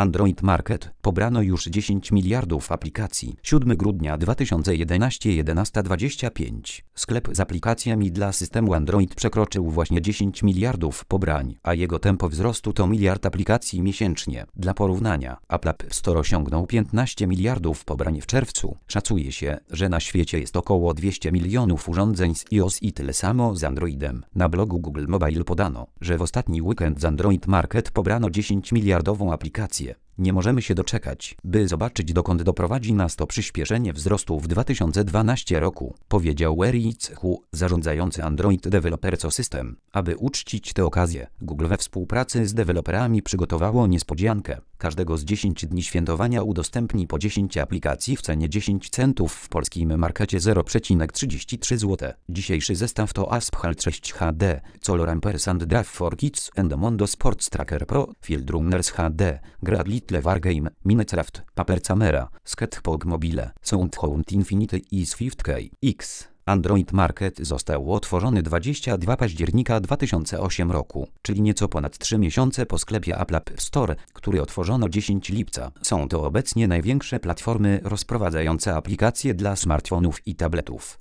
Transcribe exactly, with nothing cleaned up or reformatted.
Android Market. Pobrano już dziesięć miliardów aplikacji. siódmego grudnia dwa tysiące jedenastego, jedenasta dwadzieścia pięć. Sklep z aplikacjami dla systemu Android przekroczył właśnie dziesięć miliardów pobrań, a jego tempo wzrostu to miliard aplikacji miesięcznie. Dla porównania, Apple App Store osiągnął piętnaście miliardów pobrań w czerwcu. Szacuje się, że na świecie jest około dwieście milionów urządzeń z iOS i tyle samo z Androidem. Na blogu Google Mobile podano, że w ostatni weekend z Android Market pobrano dziesięć miliardową aplikację. Nie możemy się doczekać, by zobaczyć, dokąd doprowadzi nas to przyspieszenie wzrostu w dwa tysiące dwunastym roku, powiedział Eric Hu, zarządzający Android Developer System. Aby uczcić tę okazję, Google we współpracy z deweloperami przygotowało niespodziankę. Każdego z dziesięciu dni świętowania udostępni po dziesięć aplikacji w cenie dziesięć centów w polskim markecie zero przecinek trzydzieści trzy zł. Dzisiejszy zestaw to Asphalt sześć H D, Solar Ampers and Drive for Kids and Mondo Sports Tracker Pro, Field Runners H D, Grad Little Wargame, Minecraft, Paper Camera, Sketchpog Mobile, Soundhound Infinity i Swift Key X. Android Market został otworzony dwudziestego drugiego października dwa tysiące ósmego roku, czyli nieco ponad trzy miesiące po sklepie Apple App Store, który otworzono dziesiątego lipca. Są to obecnie największe platformy rozprowadzające aplikacje dla smartfonów i tabletów.